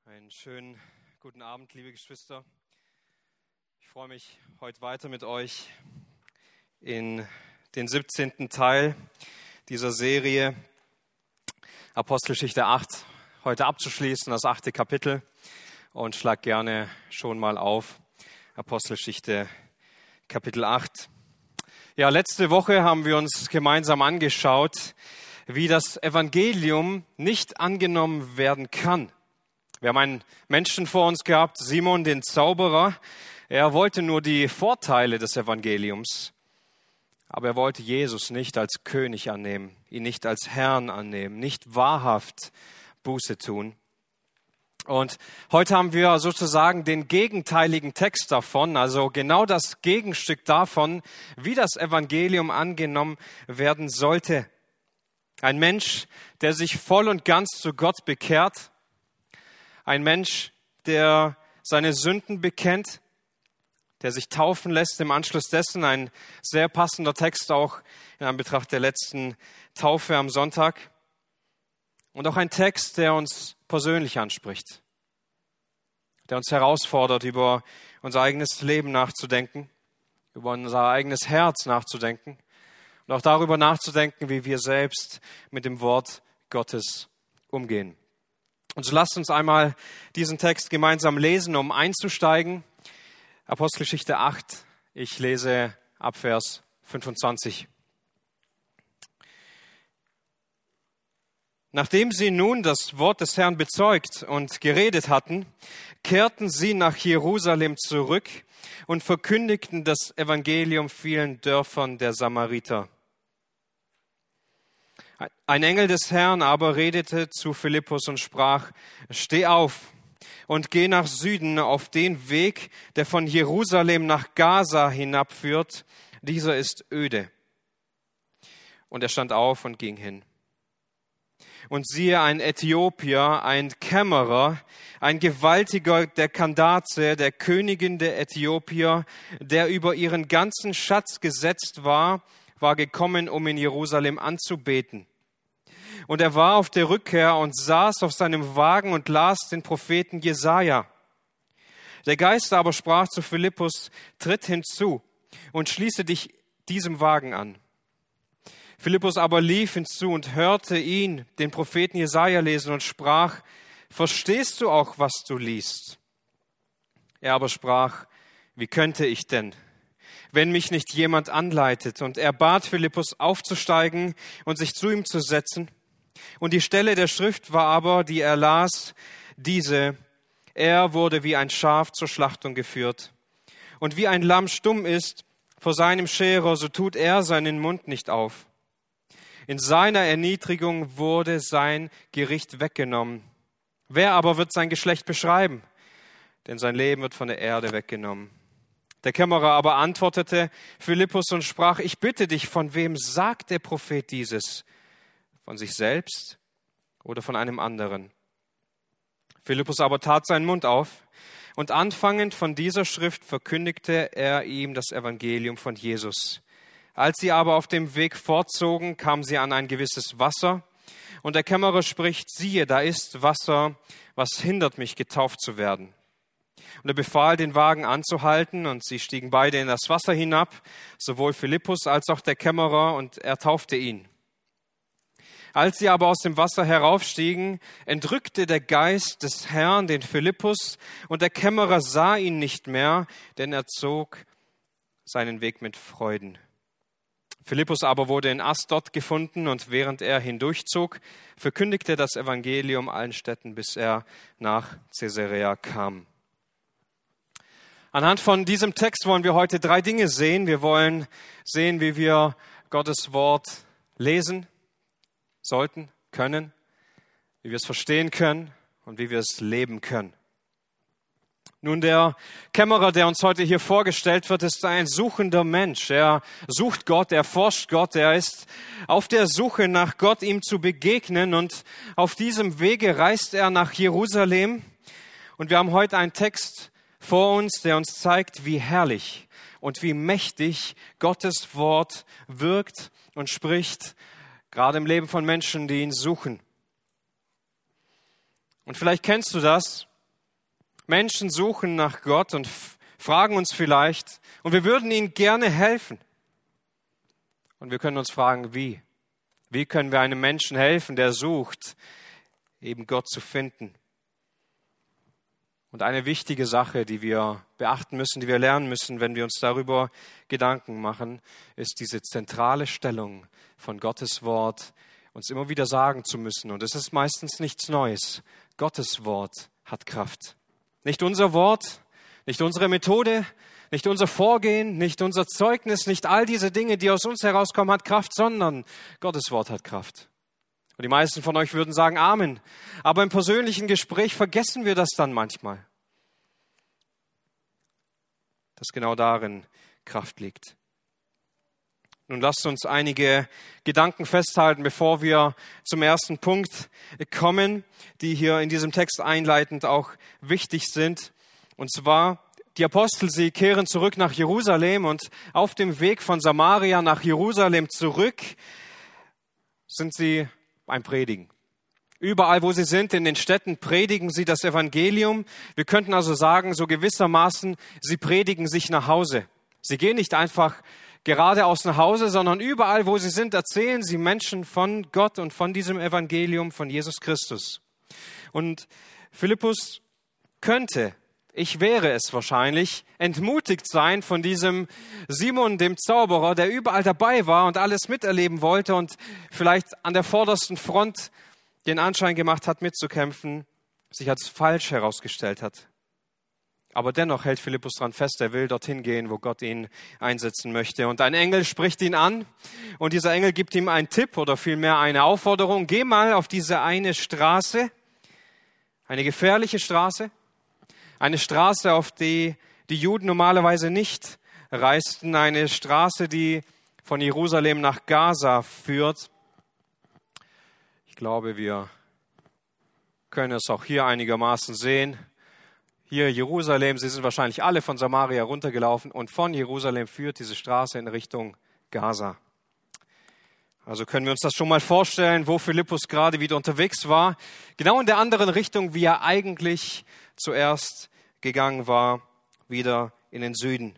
Einen schönen guten Abend, liebe Geschwister. Ich freue mich, heute weiter mit euch in den 17. Teil dieser Serie Apostelgeschichte 8 heute abzuschließen, das 8. Kapitel. Und schlag gerne schon mal auf Apostelgeschichte Kapitel 8. Ja, letzte Woche haben wir uns gemeinsam angeschaut, wie das Evangelium nicht angenommen werden kann. Wir haben einen Menschen vor uns gehabt, Simon, den Zauberer. Er wollte nur die Vorteile des Evangeliums, aber er wollte Jesus nicht als König annehmen, ihn nicht als Herrn annehmen, nicht wahrhaft Buße tun. Und heute haben wir sozusagen den gegenteiligen Text davon, also genau das Gegenstück davon, wie das Evangelium angenommen werden sollte. Ein Mensch, der sich voll und ganz zu Gott bekehrt, ein Mensch, der seine Sünden bekennt, der sich taufen lässt im Anschluss dessen, ein sehr passender Text auch in Anbetracht der letzten Taufe am Sonntag. Und auch ein Text, der uns persönlich anspricht, der uns herausfordert, über unser eigenes Leben nachzudenken, über unser eigenes Herz nachzudenken und auch darüber nachzudenken, wie wir selbst mit dem Wort Gottes umgehen. Und so lasst uns einmal diesen Text gemeinsam lesen, um einzusteigen. Apostelgeschichte 8, ich lese ab Vers 25. Nachdem sie nun das Wort des Herrn bezeugt und geredet hatten, kehrten sie nach Jerusalem zurück und verkündigten das Evangelium vielen Dörfern der Samariter. Ein Engel des Herrn aber redete zu Philippus und sprach: Steh auf und geh nach Süden auf den Weg, der von Jerusalem nach Gaza hinabführt. Dieser ist öde. Und er stand auf und ging hin. Und siehe, ein Äthiopier, ein Kämmerer, ein Gewaltiger der Kandaze, der Königin der Äthiopier, der über ihren ganzen Schatz gesetzt war gekommen, um in Jerusalem anzubeten. Und er war auf der Rückkehr und saß auf seinem Wagen und las den Propheten Jesaja. Der Geist aber sprach zu Philippus: Tritt hinzu und schließe dich diesem Wagen an. Philippus aber lief hinzu und hörte ihn, den Propheten Jesaja, lesen und sprach: Verstehst du auch, was du liest? Er aber sprach: Wie könnte ich denn, wenn mich nicht jemand anleitet? Und er bat Philippus aufzusteigen und sich zu ihm zu setzen. Und die Stelle der Schrift war aber, die er las, diese: Er wurde wie ein Schaf zur Schlachtung geführt. Und wie ein Lamm stumm ist vor seinem Scherer, so tut er seinen Mund nicht auf. In seiner Erniedrigung wurde sein Gericht weggenommen. Wer aber wird sein Geschlecht beschreiben? Denn sein Leben wird von der Erde weggenommen. Der Kämmerer aber antwortete Philippus und sprach: Ich bitte dich, von wem sagt der Prophet dieses? Von sich selbst oder von einem anderen? Philippus aber tat seinen Mund auf und anfangend von dieser Schrift verkündigte er ihm das Evangelium von Jesus. Als sie aber auf dem Weg fortzogen, kamen sie an ein gewisses Wasser und der Kämmerer spricht: Siehe, da ist Wasser, was hindert mich, getauft zu werden? Und er befahl, den Wagen anzuhalten, und sie stiegen beide in das Wasser hinab, sowohl Philippus als auch der Kämmerer, und er taufte ihn. Als sie aber aus dem Wasser heraufstiegen, entrückte der Geist des Herrn den Philippus, und der Kämmerer sah ihn nicht mehr, denn er zog seinen Weg mit Freuden. Philippus aber wurde in Asdod gefunden, und während er hindurchzog, verkündigte das Evangelium allen Städten, bis er nach Caesarea kam. Anhand von diesem Text wollen wir heute 3 Dinge sehen. Wir wollen sehen, wie wir Gottes Wort lesen sollten, können, wie wir es verstehen können und wie wir es leben können. Nun, der Kämmerer, der uns heute hier vorgestellt wird, ist ein suchender Mensch. Er sucht Gott, er forscht Gott, er ist auf der Suche nach Gott, ihm zu begegnen, und auf diesem Wege reist er nach Jerusalem. Und wir haben heute einen Text vor uns, der uns zeigt, wie herrlich und wie mächtig Gottes Wort wirkt und spricht, gerade im Leben von Menschen, die ihn suchen. Und vielleicht kennst du das, Menschen suchen nach Gott und fragen uns vielleicht, und wir würden ihnen gerne helfen. Und wir können uns fragen, wie? Wie können wir einem Menschen helfen, der sucht, eben Gott zu finden? Und eine wichtige Sache, die wir beachten müssen, die wir lernen müssen, wenn wir uns darüber Gedanken machen, ist diese zentrale Stellung von Gottes Wort, uns immer wieder sagen zu müssen. Und es ist meistens nichts Neues. Gottes Wort hat Kraft. Nicht unser Wort, nicht unsere Methode, nicht unser Vorgehen, nicht unser Zeugnis, nicht all diese Dinge, die aus uns herauskommen, hat Kraft, sondern Gottes Wort hat Kraft. Und die meisten von euch würden sagen Amen. Aber im persönlichen Gespräch vergessen wir das dann manchmal, dass genau darin Kraft liegt. Nun lasst uns einige Gedanken festhalten, bevor wir zum ersten Punkt kommen, die hier in diesem Text einleitend auch wichtig sind. Und zwar, die Apostel, sie kehren zurück nach Jerusalem und auf dem Weg von Samaria nach Jerusalem zurück sind sie beim Predigen. Überall, wo sie sind, in den Städten, predigen sie das Evangelium. Wir könnten also sagen, so gewissermaßen, sie predigen sich nach Hause. Sie gehen nicht einfach geradeaus nach Hause, sondern überall, wo sie sind, erzählen sie Menschen von Gott und von diesem Evangelium von Jesus Christus. Und Philippus könnte, ich wäre es wahrscheinlich, entmutigt sein von diesem Simon, dem Zauberer, der überall dabei war und alles miterleben wollte und vielleicht an der vordersten Front den Anschein gemacht hat, mitzukämpfen, sich als falsch herausgestellt hat. Aber dennoch hält Philippus daran fest, er will dorthin gehen, wo Gott ihn einsetzen möchte. Und ein Engel spricht ihn an und dieser Engel gibt ihm einen Tipp oder vielmehr eine Aufforderung. Geh mal auf diese eine Straße, eine gefährliche Straße, eine Straße, auf die die Juden normalerweise nicht reisten, eine Straße, die von Jerusalem nach Gaza führt. Ich glaube, wir können es auch hier einigermaßen sehen. Hier Jerusalem, sie sind wahrscheinlich alle von Samaria runtergelaufen und von Jerusalem führt diese Straße in Richtung Gaza. Also können wir uns das schon mal vorstellen, wo Philippus gerade wieder unterwegs war. Genau in der anderen Richtung, wie er eigentlich zuerst gegangen war, wieder in den Süden.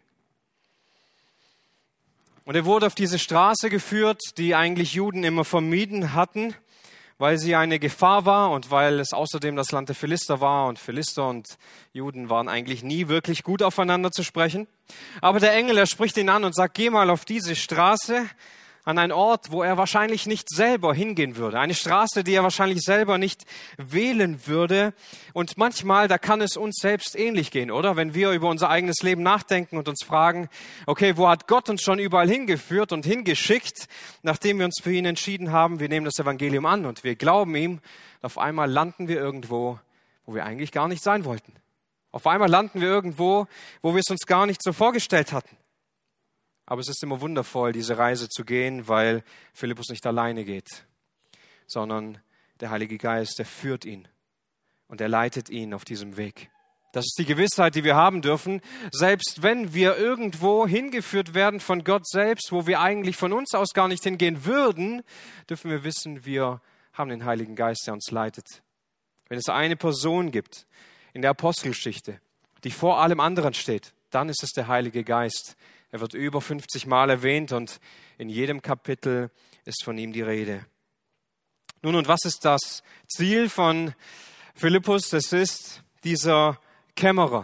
Und er wurde auf diese Straße geführt, die eigentlich Juden immer vermieden hatten, weil sie eine Gefahr war und weil es außerdem das Land der Philister war und Philister und Juden waren eigentlich nie wirklich gut aufeinander zu sprechen. Aber der Engel, er spricht ihn an und sagt, geh mal auf diese Straße an einen Ort, wo er wahrscheinlich nicht selber hingehen würde. Eine Straße, die er wahrscheinlich selber nicht wählen würde. Und manchmal, da kann es uns selbst ähnlich gehen, oder? Wenn wir über unser eigenes Leben nachdenken und uns fragen, okay, wo hat Gott uns schon überall hingeführt und hingeschickt, nachdem wir uns für ihn entschieden haben, wir nehmen das Evangelium an und wir glauben ihm, auf einmal landen wir irgendwo, wo wir eigentlich gar nicht sein wollten. Auf einmal landen wir irgendwo, wo wir es uns gar nicht so vorgestellt hatten. Aber es ist immer wundervoll, diese Reise zu gehen, weil Philippus nicht alleine geht, sondern der Heilige Geist, der führt ihn und er leitet ihn auf diesem Weg. Das ist die Gewissheit, die wir haben dürfen, selbst wenn wir irgendwo hingeführt werden von Gott selbst, wo wir eigentlich von uns aus gar nicht hingehen würden, dürfen wir wissen, wir haben den Heiligen Geist, der uns leitet. Wenn es eine Person gibt in der Apostelgeschichte, die vor allem anderen steht, dann ist es der Heilige Geist. Er wird über 50 Mal erwähnt und in jedem Kapitel ist von ihm die Rede. Nun, und was ist das Ziel von Philippus? Das ist dieser Kämmerer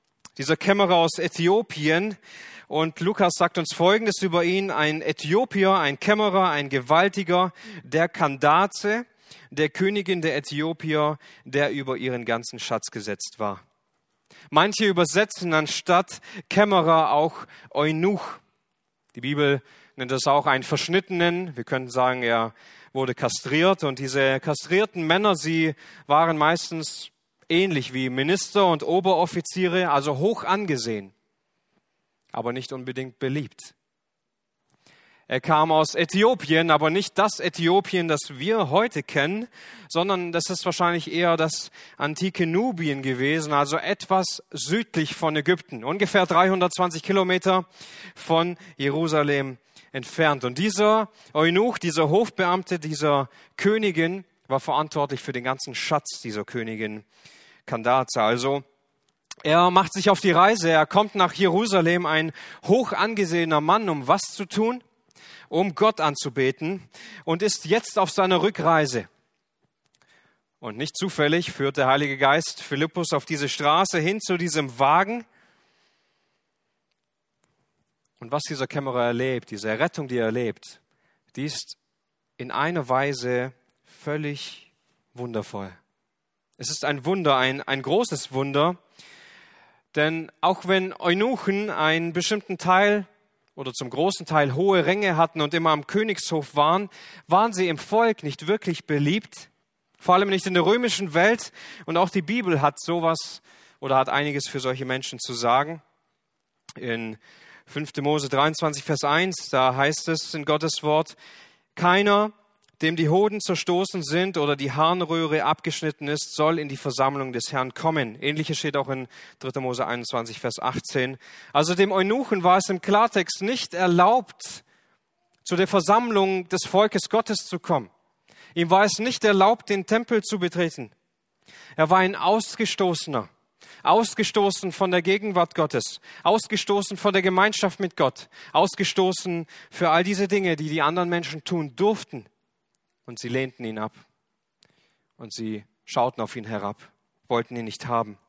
aus Äthiopien. Und Lukas sagt uns Folgendes über ihn: ein Äthiopier, ein Kämmerer, ein Gewaltiger, der Kandaze, der Königin der Äthiopier, der über ihren ganzen Schatz gesetzt war. Manche übersetzen anstatt Kämmerer auch Eunuch. Die Bibel nennt das auch einen Verschnittenen. Wir könnten sagen, er wurde kastriert. Und diese kastrierten Männer, sie waren meistens ähnlich wie Minister und Oberoffiziere, also hoch angesehen, aber nicht unbedingt beliebt. Er kam aus Äthiopien, aber nicht das Äthiopien, das wir heute kennen, sondern das ist wahrscheinlich eher das antike Nubien gewesen, also etwas südlich von Ägypten, ungefähr 320 Kilometer von Jerusalem entfernt. Und dieser Eunuch, dieser Hofbeamte, dieser Königin, war verantwortlich für den ganzen Schatz dieser Königin Kandaze. Also Er macht sich auf die Reise, er kommt nach Jerusalem, ein hoch angesehener Mann, um was zu tun? Um Gott anzubeten, und ist jetzt auf seiner Rückreise. Und nicht zufällig führt der Heilige Geist Philippus auf diese Straße hin zu diesem Wagen. Und was dieser Kämmerer erlebt, diese Errettung, die er erlebt, die ist in einer Weise völlig wundervoll. Es ist ein Wunder, ein großes Wunder, denn auch wenn Eunuchen einen bestimmten Teil oder zum großen Teil hohe Ränge hatten und immer am Königshof waren, waren sie im Volk nicht wirklich beliebt, vor allem nicht in der römischen Welt. Und auch die Bibel hat sowas oder hat einiges für solche Menschen zu sagen. In 5. Mose 23, Vers 1, da heißt es in Gottes Wort: Keiner, dem die Hoden zerstoßen sind oder die Harnröhre abgeschnitten ist, soll in die Versammlung des Herrn kommen. Ähnliches steht auch in 3. Mose 21, Vers 18. Also dem Eunuchen war es im Klartext nicht erlaubt, zu der Versammlung des Volkes Gottes zu kommen. Ihm war es nicht erlaubt, den Tempel zu betreten. Er war ein Ausgestoßener, ausgestoßen von der Gegenwart Gottes, ausgestoßen von der Gemeinschaft mit Gott, ausgestoßen für all diese Dinge, die die anderen Menschen tun durften. Und sie lehnten ihn ab und sie schauten auf ihn herab, wollten ihn nicht haben.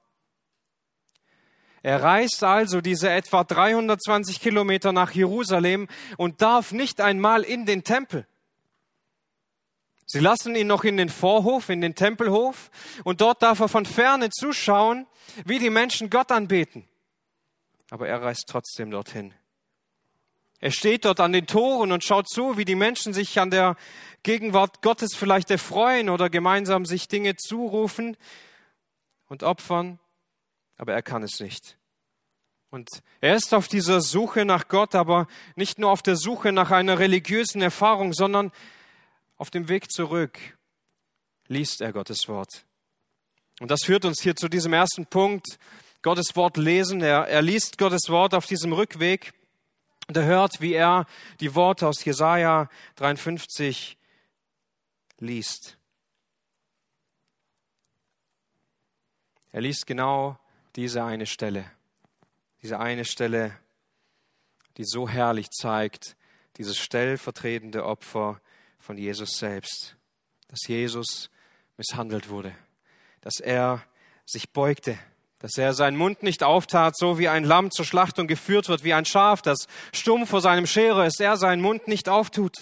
Er reist also diese etwa 320 Kilometer nach Jerusalem und darf nicht einmal in den Tempel. Sie lassen ihn noch in den Vorhof, in den Tempelhof, und dort darf er von ferne zuschauen, wie die Menschen Gott anbeten. Aber er reist trotzdem dorthin. Er steht dort an den Toren und schaut zu, wie die Menschen sich an der Gegenwart Gottes vielleicht erfreuen oder gemeinsam sich Dinge zurufen und opfern, aber er kann es nicht. Und er ist auf dieser Suche nach Gott, aber nicht nur auf der Suche nach einer religiösen Erfahrung, sondern auf dem Weg zurück liest er Gottes Wort. Und das führt uns hier zu diesem ersten Punkt, Gottes Wort lesen. Er liest Gottes Wort auf diesem Rückweg und er hört, wie er die Worte aus Jesaja 53 liest. Er liest genau diese eine Stelle, die so herrlich zeigt, dieses stellvertretende Opfer von Jesus selbst, dass Jesus misshandelt wurde, dass er sich beugte, dass er seinen Mund nicht auftat, so wie ein Lamm zur Schlachtung geführt wird, wie ein Schaf, das stumm vor seinem Scherer ist, er seinen Mund nicht auftut.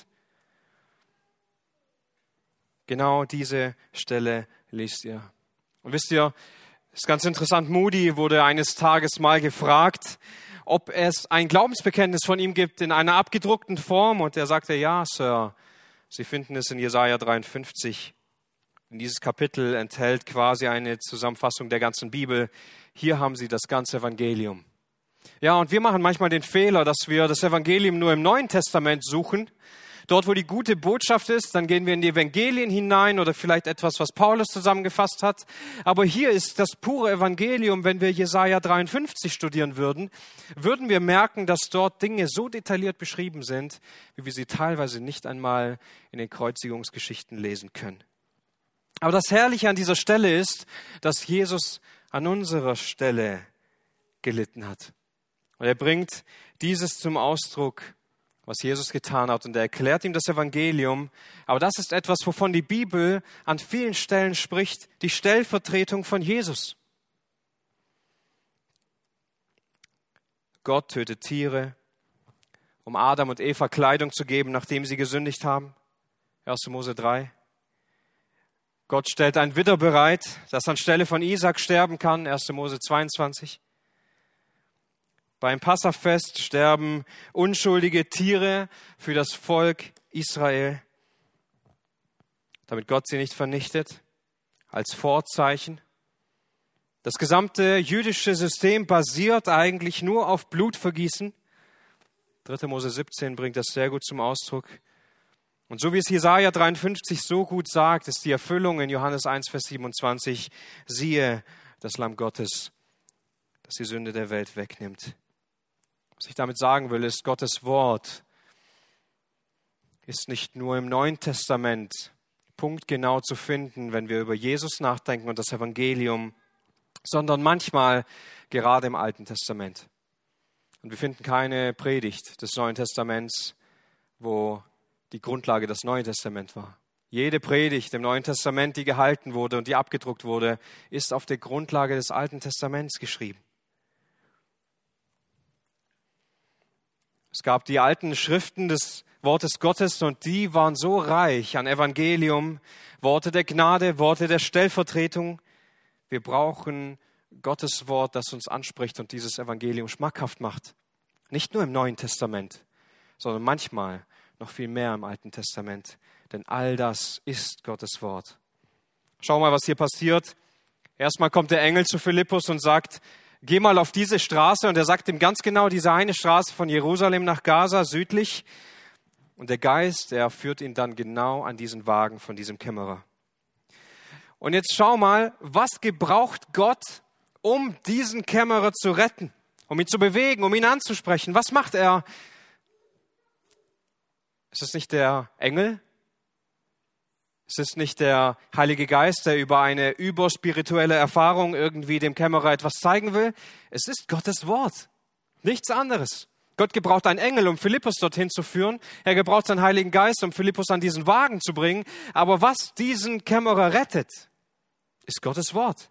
Genau diese Stelle liest ihr. Und wisst ihr, es ist ganz interessant, Moody wurde eines Tages mal gefragt, ob es ein Glaubensbekenntnis von ihm gibt in einer abgedruckten Form. Und er sagte, ja, Sir, Sie finden es in Jesaja 53. Und dieses Kapitel enthält quasi eine Zusammenfassung der ganzen Bibel. Hier haben Sie das ganze Evangelium. Ja, und wir machen manchmal den Fehler, dass wir das Evangelium nur im Neuen Testament suchen. Dort, wo die gute Botschaft ist, dann gehen wir in die Evangelien hinein oder vielleicht etwas, was Paulus zusammengefasst hat. Aber hier ist das pure Evangelium. Wenn wir Jesaja 53 studieren würden, würden wir merken, dass dort Dinge so detailliert beschrieben sind, wie wir sie teilweise nicht einmal in den Kreuzigungsgeschichten lesen können. Aber das Herrliche an dieser Stelle ist, dass Jesus an unserer Stelle gelitten hat. Und er bringt dieses zum Ausdruck, was Jesus getan hat. Und er erklärt ihm das Evangelium. Aber das ist etwas, wovon die Bibel an vielen Stellen spricht, die Stellvertretung von Jesus. Gott tötet Tiere, um Adam und Eva Kleidung zu geben, nachdem sie gesündigt haben. 1. Mose 3. Gott stellt ein Widder bereit, das anstelle von Isaak sterben kann. 1. Mose 22. Beim Passafest sterben unschuldige Tiere für das Volk Israel, damit Gott sie nicht vernichtet, als Vorzeichen. Das gesamte jüdische System basiert eigentlich nur auf Blutvergießen. 3. Mose 17 bringt das sehr gut zum Ausdruck. Und so wie es Jesaja 53 so gut sagt, ist die Erfüllung in Johannes 1, Vers 27, siehe das Lamm Gottes, das die Sünde der Welt wegnimmt. Was ich damit sagen will, ist, Gottes Wort ist nicht nur im Neuen Testament punktgenau zu finden, wenn wir über Jesus nachdenken und das Evangelium, sondern manchmal gerade im Alten Testament. Und wir finden keine Predigt des Neuen Testaments, wo die Grundlage das Neue Testament war. Jede Predigt im Neuen Testament, die gehalten wurde und die abgedruckt wurde, ist auf der Grundlage des Alten Testaments geschrieben. Es gab die alten Schriften des Wortes Gottes und die waren so reich an Evangelium, Worte der Gnade, Worte der Stellvertretung. Wir brauchen Gottes Wort, das uns anspricht und dieses Evangelium schmackhaft macht. Nicht nur im Neuen Testament, sondern manchmal noch viel mehr im Alten Testament. Denn all das ist Gottes Wort. Schau mal, was hier passiert. Erstmal kommt der Engel zu Philippus und sagt, geh mal auf diese Straße. Und er sagt ihm ganz genau, diese eine Straße von Jerusalem nach Gaza, südlich. Und der Geist, der führt ihn dann genau an diesen Wagen von diesem Kämmerer. Und jetzt schau mal, was gebraucht Gott, um diesen Kämmerer zu retten, um ihn zu bewegen, um ihn anzusprechen. Was macht er? Ist es nicht der Engel? Ist es nicht der Heilige Geist, der über eine überspirituelle Erfahrung irgendwie dem Kämmerer etwas zeigen will? Es ist Gottes Wort, nichts anderes. Gott gebraucht einen Engel, um Philippus dorthin zu führen. Er gebraucht seinen Heiligen Geist, um Philippus an diesen Wagen zu bringen. Aber was diesen Kämmerer rettet, ist Gottes Wort.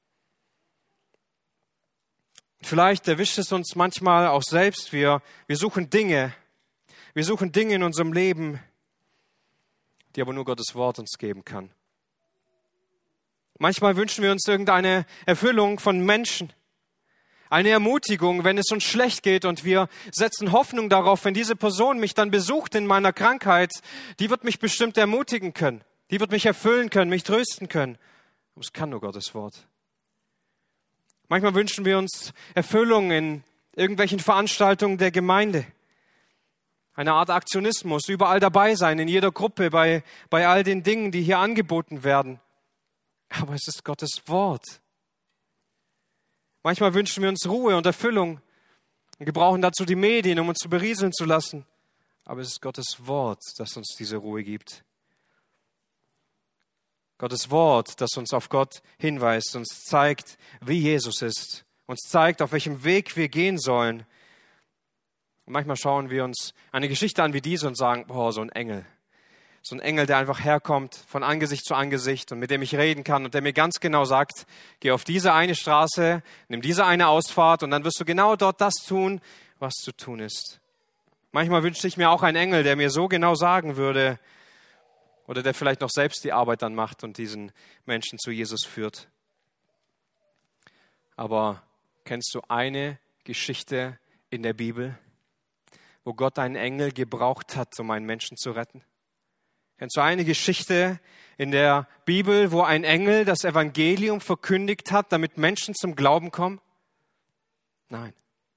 Vielleicht erwischt es uns manchmal auch selbst. Wir suchen Dinge in unserem Leben, die aber nur Gottes Wort uns geben kann. Manchmal wünschen wir uns irgendeine Erfüllung von Menschen, eine Ermutigung, wenn es uns schlecht geht und wir setzen Hoffnung darauf, wenn diese Person mich dann besucht in meiner Krankheit, die wird mich bestimmt ermutigen können, die wird mich erfüllen können, mich trösten können. Aber es kann nur Gottes Wort. Manchmal wünschen wir uns Erfüllung in irgendwelchen Veranstaltungen der Gemeinde. Eine Art Aktionismus, überall dabei sein, in jeder Gruppe, bei all den Dingen, die hier angeboten werden. Aber es ist Gottes Wort. Manchmal wünschen wir uns Ruhe und Erfüllung und gebrauchen dazu die Medien, um uns zu berieseln zu lassen. Aber es ist Gottes Wort, das uns diese Ruhe gibt. Gottes Wort, das uns auf Gott hinweist, uns zeigt, wie Jesus ist, uns zeigt, auf welchem Weg wir gehen sollen. Und manchmal schauen wir uns eine Geschichte an wie diese und sagen, boah, so ein Engel, der einfach herkommt von Angesicht zu Angesicht und mit dem ich reden kann und der mir ganz genau sagt, geh auf diese eine Straße, nimm diese eine Ausfahrt und dann wirst du genau dort das tun, was zu tun ist. Manchmal wünschte ich mir auch einen Engel, der mir so genau sagen würde, oder der vielleicht noch selbst die Arbeit dann macht und diesen Menschen zu Jesus führt. Aber kennst du eine Geschichte in der Bibel, wo Gott einen Engel gebraucht hat, um einen Menschen zu retten? Kennst du eine Geschichte in der Bibel, wo ein Engel das Evangelium verkündigt hat, damit Menschen zum Glauben kommen? Nein.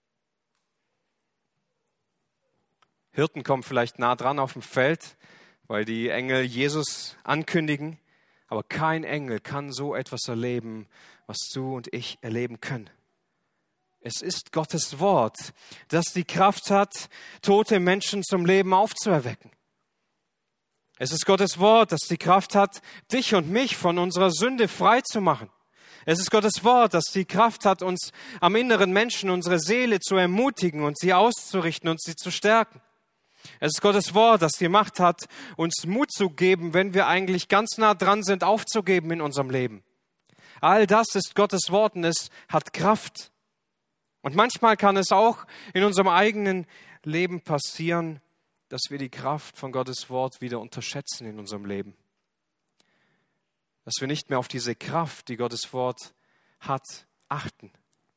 Hirten kommen vielleicht nah dran auf dem Feld, weil die Engel Jesus ankündigen. Aber kein Engel kann so etwas erleben, was du und ich erleben können. Es ist Gottes Wort, das die Kraft hat, tote Menschen zum Leben aufzuerwecken. Es ist Gottes Wort, das die Kraft hat, dich und mich von unserer Sünde frei zu machen. Es ist Gottes Wort, das die Kraft hat, uns am inneren Menschen, unsere Seele zu ermutigen und sie auszurichten und sie zu stärken. Es ist Gottes Wort, das die Macht hat, uns Mut zu geben, wenn wir eigentlich ganz nah dran sind, aufzugeben in unserem Leben. All das ist Gottes Wort und es hat Kraft. Und manchmal kann es auch in unserem eigenen Leben passieren, dass wir die Kraft von Gottes Wort wieder unterschätzen in unserem Leben. Dass wir nicht mehr auf diese Kraft, die Gottes Wort hat, achten.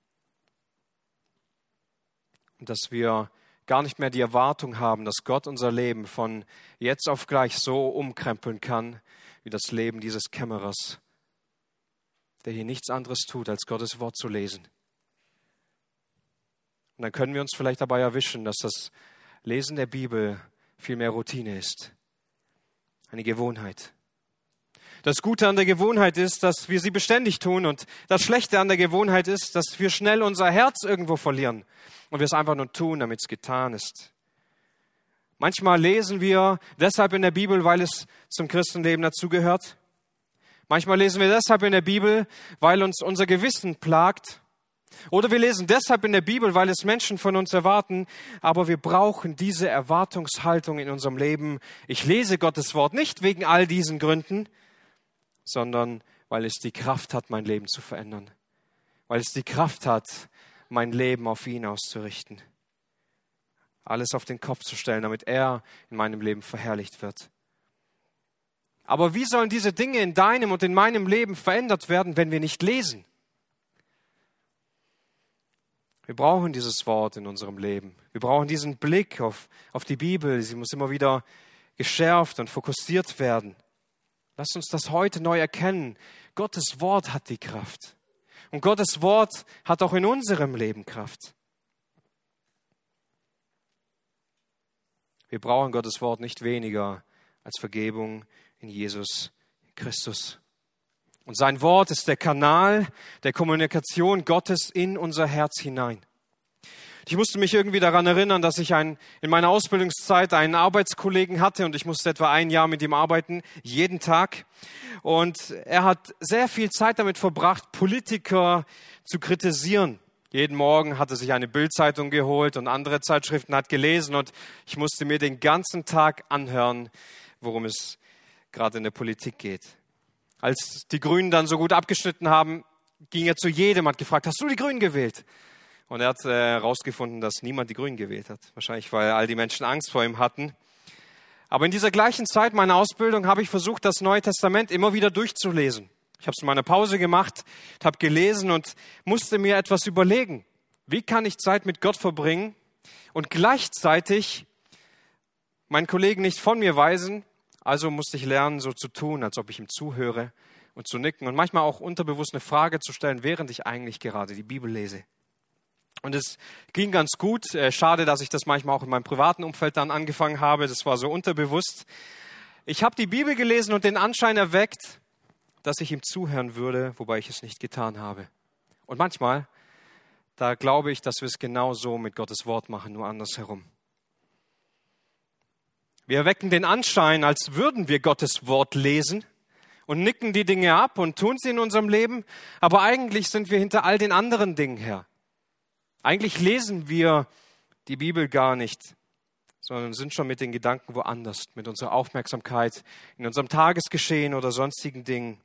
Und dass wir gar nicht mehr die Erwartung haben, dass Gott unser Leben von jetzt auf gleich so umkrempeln kann, wie das Leben dieses Kämmerers, der hier nichts anderes tut, als Gottes Wort zu lesen. Und dann können wir uns vielleicht dabei erwischen, dass das Lesen der Bibel viel mehr Routine ist, eine Gewohnheit. Das Gute an der Gewohnheit ist, dass wir sie beständig tun und das Schlechte an der Gewohnheit ist, dass wir schnell unser Herz irgendwo verlieren und wir es einfach nur tun, damit es getan ist. Manchmal lesen wir deshalb in der Bibel, weil es zum Christenleben dazugehört. Manchmal lesen wir deshalb in der Bibel, weil uns unser Gewissen plagt. Oder wir lesen deshalb in der Bibel, weil es Menschen von uns erwarten. Aber wir brauchen diese Erwartungshaltung in unserem Leben. Ich lese Gottes Wort nicht wegen all diesen Gründen, sondern weil es die Kraft hat, mein Leben zu verändern. Weil es die Kraft hat, mein Leben auf ihn auszurichten. Alles auf den Kopf zu stellen, damit er in meinem Leben verherrlicht wird. Aber wie sollen diese Dinge in deinem und in meinem Leben verändert werden, wenn wir nicht lesen? Wir brauchen dieses Wort in unserem Leben. Wir brauchen diesen Blick auf die Bibel. Sie muss immer wieder geschärft und fokussiert werden. Lasst uns das heute neu erkennen. Gottes Wort hat die Kraft. Und Gottes Wort hat auch in unserem Leben Kraft. Wir brauchen Gottes Wort nicht weniger als Vergebung in Jesus Christus. Und sein Wort ist der Kanal der Kommunikation Gottes in unser Herz hinein. Ich musste mich irgendwie daran erinnern, dass ich in meiner Ausbildungszeit einen Arbeitskollegen hatte und ich musste etwa ein Jahr mit ihm arbeiten, jeden Tag. Und er hat sehr viel Zeit damit verbracht, Politiker zu kritisieren. Jeden Morgen hat er sich eine Bild-Zeitung geholt und andere Zeitschriften hat gelesen und ich musste mir den ganzen Tag anhören, worum es gerade in der Politik geht. Als die Grünen dann so gut abgeschnitten haben, ging er zu jedem, hat gefragt, hast du die Grünen gewählt? Und er hat herausgefunden, dass niemand die Grünen gewählt hat. Wahrscheinlich, weil all die Menschen Angst vor ihm hatten. Aber in dieser gleichen Zeit meiner Ausbildung habe ich versucht, das Neue Testament immer wieder durchzulesen. Ich habe es in meiner Pause gemacht, habe gelesen und musste mir etwas überlegen. Wie kann ich Zeit mit Gott verbringen und gleichzeitig meinen Kollegen nicht von mir weisen? Also musste ich lernen, so zu tun, als ob ich ihm zuhöre und zu nicken und manchmal auch unterbewusst eine Frage zu stellen, während ich eigentlich gerade die Bibel lese. Und es ging ganz gut. Schade, dass ich das manchmal auch in meinem privaten Umfeld dann angefangen habe. Das war so unterbewusst. Ich habe die Bibel gelesen und den Anschein erweckt, dass ich ihm zuhören würde, wobei ich es nicht getan habe. Und manchmal, da glaube ich, dass wir es genau so mit Gottes Wort machen, nur andersherum. Wir erwecken den Anschein, als würden wir Gottes Wort lesen und nicken die Dinge ab und tun sie in unserem Leben, aber eigentlich sind wir hinter all den anderen Dingen her. Eigentlich lesen wir die Bibel gar nicht, sondern sind schon mit den Gedanken woanders, mit unserer Aufmerksamkeit in unserem Tagesgeschehen oder sonstigen Dingen.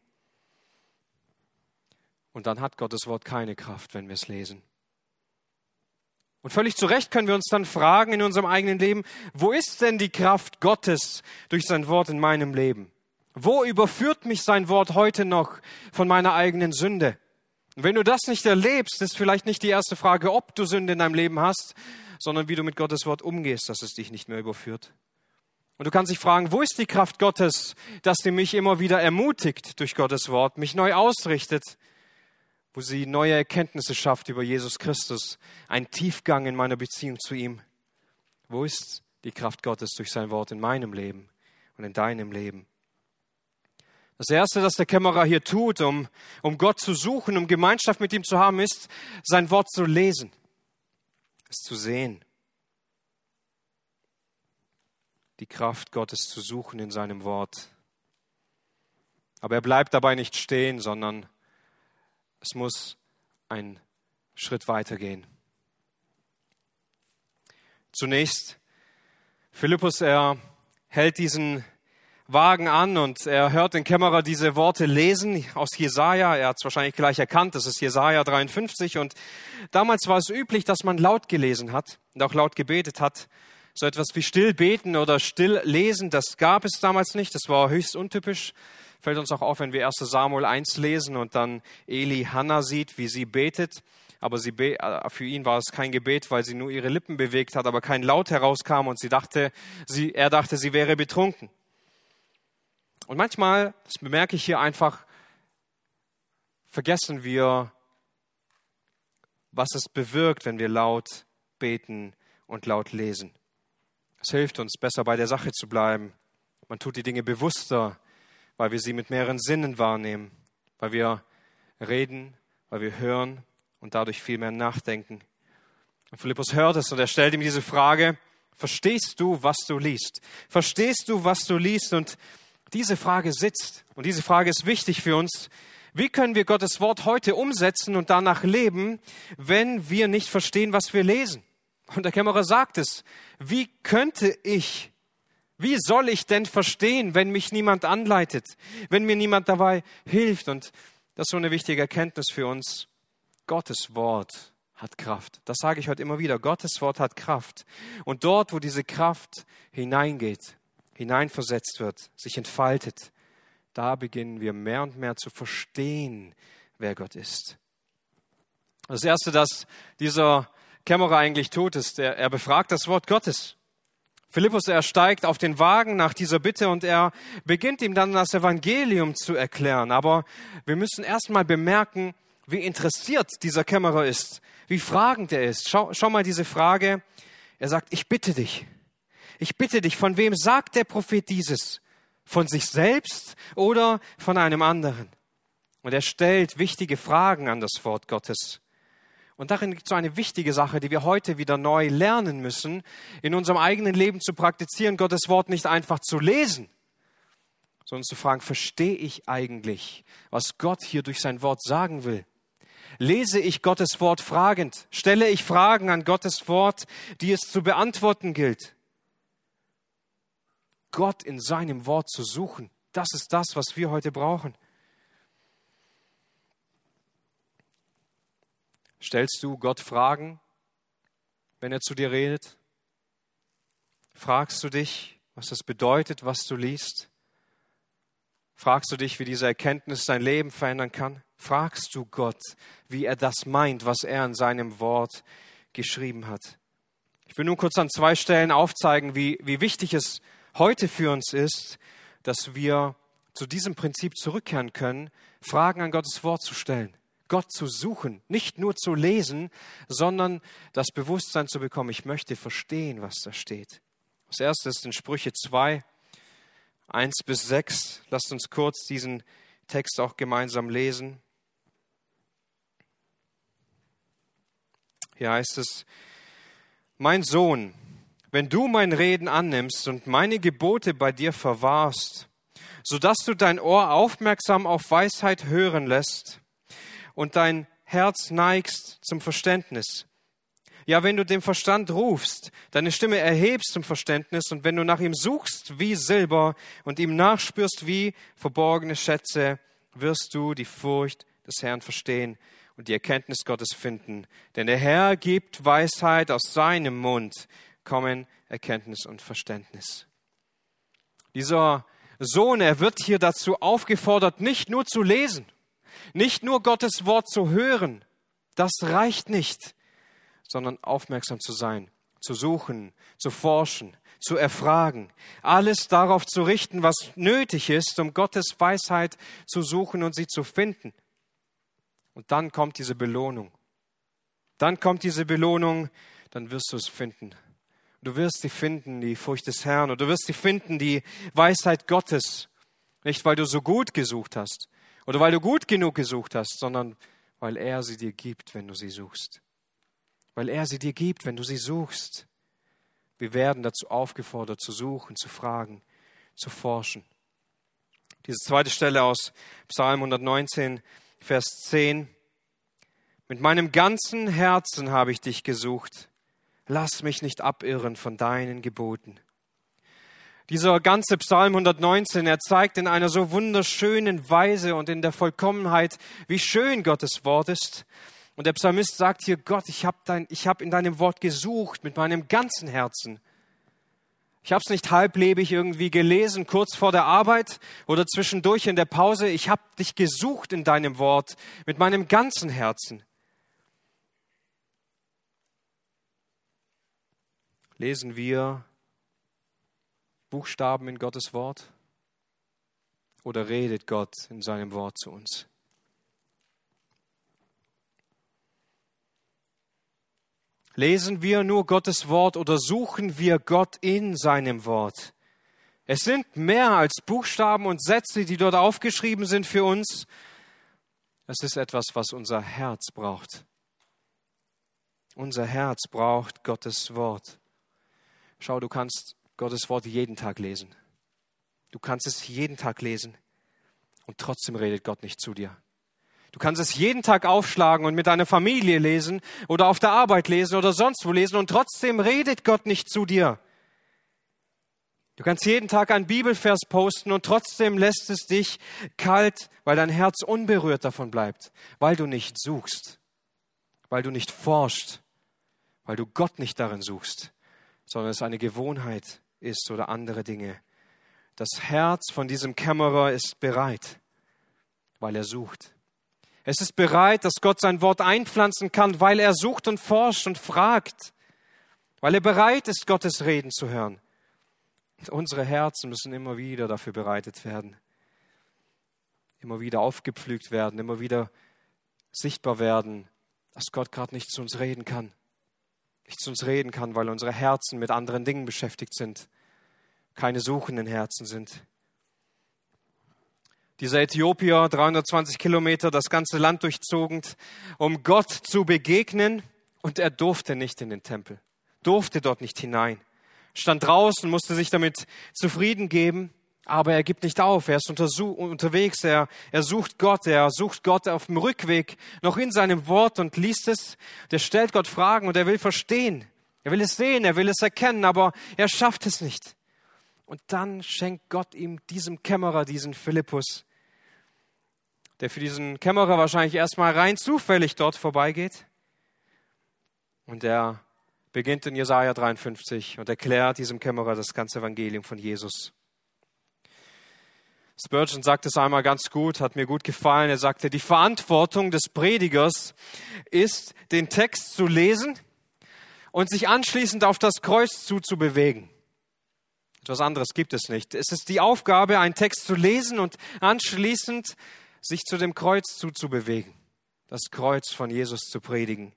Und dann hat Gottes Wort keine Kraft, wenn wir es lesen. Und völlig zu Recht können wir uns dann fragen in unserem eigenen Leben, wo ist denn die Kraft Gottes durch sein Wort in meinem Leben? Wo überführt mich sein Wort heute noch von meiner eigenen Sünde? Und wenn du das nicht erlebst, ist vielleicht nicht die erste Frage, ob du Sünde in deinem Leben hast, sondern wie du mit Gottes Wort umgehst, dass es dich nicht mehr überführt. Und du kannst dich fragen, wo ist die Kraft Gottes, dass sie mich immer wieder ermutigt durch Gottes Wort, mich neu ausrichtet, wo sie neue Erkenntnisse schafft über Jesus Christus, einen Tiefgang in meiner Beziehung zu ihm. Wo ist die Kraft Gottes durch sein Wort in meinem Leben und in deinem Leben? Das Erste, das der Kämmerer hier tut, um Gott zu suchen, um Gemeinschaft mit ihm zu haben, ist, sein Wort zu lesen, es zu sehen. Die Kraft Gottes zu suchen in seinem Wort. Aber er bleibt dabei nicht stehen, sondern es muss einen Schritt weitergehen. Zunächst, Philippus, er hält diesen Wagen an und er hört den Kämmerer diese Worte lesen aus Jesaja. Er hat es wahrscheinlich gleich erkannt, das ist Jesaja 53. Und damals war es üblich, dass man laut gelesen hat und auch laut gebetet hat. So etwas wie still beten oder still lesen, das gab es damals nicht. Das war höchst untypisch. Fällt uns auch auf, wenn wir 1. Samuel 1 lesen und dann Eli Hannah sieht, wie sie betet. Aber für ihn war es kein Gebet, weil sie nur ihre Lippen bewegt hat, aber kein Laut herauskam und er dachte, sie wäre betrunken. Und manchmal, das bemerke ich hier einfach, vergessen wir, was es bewirkt, wenn wir laut beten und laut lesen. Es hilft uns, besser bei der Sache zu bleiben. Man tut die Dinge bewusster, weil wir sie mit mehreren Sinnen wahrnehmen, weil wir reden, weil wir hören und dadurch viel mehr nachdenken. Und Philippus hört es und er stellt ihm diese Frage, verstehst du, was du liest? Verstehst du, was du liest? Und diese Frage sitzt. Und diese Frage ist wichtig für uns. Wie können wir Gottes Wort heute umsetzen und danach leben, wenn wir nicht verstehen, was wir lesen? Und der Kämmerer sagt es. Wie soll ich denn verstehen, wenn mich niemand anleitet, wenn mir niemand dabei hilft? Und das ist so eine wichtige Erkenntnis für uns. Gottes Wort hat Kraft. Das sage ich heute immer wieder. Gottes Wort hat Kraft. Und dort, wo diese Kraft hineingeht, hineinversetzt wird, sich entfaltet, da beginnen wir mehr und mehr zu verstehen, wer Gott ist. Das Erste, das dieser Kämmerer eigentlich tut, ist, er befragt das Wort Gottes. Philippus, er steigt auf den Wagen nach dieser Bitte und er beginnt ihm dann das Evangelium zu erklären. Aber wir müssen erstmal bemerken, wie interessiert dieser Kämmerer ist, wie fragend er ist. Schau mal diese Frage. Er sagt, ich bitte dich, von wem sagt der Prophet dieses? Von sich selbst oder von einem anderen? Und er stellt wichtige Fragen an das Wort Gottes. Und darin liegt so eine wichtige Sache, die wir heute wieder neu lernen müssen, in unserem eigenen Leben zu praktizieren, Gottes Wort nicht einfach zu lesen, sondern zu fragen, verstehe ich eigentlich, was Gott hier durch sein Wort sagen will? Lese ich Gottes Wort fragend? Stelle ich Fragen an Gottes Wort, die es zu beantworten gilt? Gott in seinem Wort zu suchen, das ist das, was wir heute brauchen. Stellst du Gott Fragen, wenn er zu dir redet? Fragst du dich, was das bedeutet, was du liest? Fragst du dich, wie diese Erkenntnis dein Leben verändern kann? Fragst du Gott, wie er das meint, was er in seinem Wort geschrieben hat? Ich will nun kurz an 2 Stellen aufzeigen, wie wichtig es heute für uns ist, dass wir zu diesem Prinzip zurückkehren können, Fragen an Gottes Wort zu stellen, Gott zu suchen, nicht nur zu lesen, sondern das Bewusstsein zu bekommen, ich möchte verstehen, was da steht. Das erste ist in Sprüche 2, 1-6. Lasst uns kurz diesen Text auch gemeinsam lesen. Hier heißt es, mein Sohn, wenn du mein Reden annimmst und meine Gebote bei dir verwahrst, sodass du dein Ohr aufmerksam auf Weisheit hören lässt und dein Herz neigst zum Verständnis. Ja, wenn du dem Verstand rufst, deine Stimme erhebst zum Verständnis und wenn du nach ihm suchst wie Silber und ihm nachspürst wie verborgene Schätze, wirst du die Furcht des Herrn verstehen und die Erkenntnis Gottes finden. Denn der Herr gibt Weisheit, aus seinem Mund kommen Erkenntnis und Verständnis. Dieser Sohn, er wird hier dazu aufgefordert, nicht nur zu lesen, nicht nur Gottes Wort zu hören, das reicht nicht, sondern aufmerksam zu sein, zu suchen, zu forschen, zu erfragen, alles darauf zu richten, was nötig ist, um Gottes Weisheit zu suchen und sie zu finden. Und dann kommt diese Belohnung. Dann wirst du es finden. Du wirst sie finden, die Furcht des Herrn, und du wirst sie finden, die Weisheit Gottes. Nicht, weil du so gut gesucht hast oder weil du gut genug gesucht hast, sondern weil er sie dir gibt, wenn du sie suchst. Weil er sie dir gibt, wenn du sie suchst. Wir werden dazu aufgefordert, zu suchen, zu fragen, zu forschen. Diese zweite Stelle aus Psalm 119, Vers 10. Mit meinem ganzen Herzen habe ich dich gesucht. Lass mich nicht abirren von deinen Geboten. Dieser ganze Psalm 119, er zeigt in einer so wunderschönen Weise und in der Vollkommenheit, wie schön Gottes Wort ist. Und der Psalmist sagt hier, Gott, ich habe in deinem Wort gesucht mit meinem ganzen Herzen. Ich habe es nicht halblebig irgendwie gelesen, kurz vor der Arbeit oder zwischendurch in der Pause. Ich habe dich gesucht in deinem Wort mit meinem ganzen Herzen. Lesen wir Buchstaben in Gottes Wort oder redet Gott in seinem Wort zu uns? Lesen wir nur Gottes Wort oder suchen wir Gott in seinem Wort? Es sind mehr als Buchstaben und Sätze, die dort aufgeschrieben sind für uns. Es ist etwas, was unser Herz braucht. Unser Herz braucht Gottes Wort. Schau, du kannst Gottes Wort jeden Tag lesen. Du kannst es jeden Tag lesen und trotzdem redet Gott nicht zu dir. Du kannst es jeden Tag aufschlagen und mit deiner Familie lesen oder auf der Arbeit lesen oder sonst wo lesen und trotzdem redet Gott nicht zu dir. Du kannst jeden Tag einen Bibelvers posten und trotzdem lässt es dich kalt, weil dein Herz unberührt davon bleibt, weil du nicht suchst, weil du nicht forschst, weil du Gott nicht darin suchst, sondern es eine Gewohnheit ist oder andere Dinge. Das Herz von diesem Kämmerer ist bereit, weil er sucht. Es ist bereit, dass Gott sein Wort einpflanzen kann, weil er sucht und forscht und fragt, weil er bereit ist, Gottes Reden zu hören. Und unsere Herzen müssen immer wieder dafür bereitet werden, immer wieder aufgepflügt werden, immer wieder sichtbar werden, dass Gott gerade nicht zu uns reden kann. Nicht zu uns reden kann, weil unsere Herzen mit anderen Dingen beschäftigt sind, keine suchenden Herzen sind. Dieser Äthiopier, 320 Kilometer, das ganze Land durchzogen, um Gott zu begegnen. Und er durfte nicht in den Tempel, durfte dort nicht hinein. Stand draußen, musste sich damit zufrieden geben, aber er gibt nicht auf. Er ist unterwegs, er sucht Gott auf dem Rückweg noch in seinem Wort und liest es. Der stellt Gott Fragen und er will verstehen. Er will es sehen, er will es erkennen, aber er schafft es nicht. Und dann schenkt Gott ihm diesem Kämmerer, diesen Philippus, der für diesen Kämmerer wahrscheinlich erstmal rein zufällig dort vorbeigeht. Und er beginnt in Jesaja 53 und erklärt diesem Kämmerer das ganze Evangelium von Jesus. Spurgeon sagt es einmal ganz gut, hat mir gut gefallen. Er sagte, die Verantwortung des Predigers ist, den Text zu lesen und sich anschließend auf das Kreuz zuzubewegen. Etwas anderes gibt es nicht. Es ist die Aufgabe, einen Text zu lesen und anschließend sich zu dem Kreuz zuzubewegen, das Kreuz von Jesus zu predigen.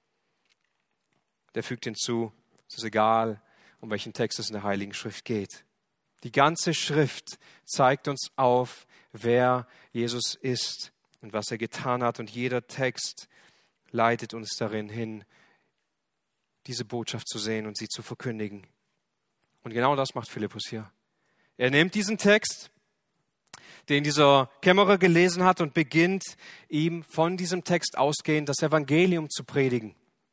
Der fügt hinzu, es ist egal, um welchen Text es in der Heiligen Schrift geht. Die ganze Schrift zeigt uns auf, wer Jesus ist und was er getan hat. Und jeder Text leitet uns darin hin, diese Botschaft zu sehen und sie zu verkündigen. Und genau das macht Philippus hier. Er nimmt diesen Text, den dieser Kämmerer gelesen hat, und beginnt ihm von diesem Text ausgehend das Evangelium zu predigen.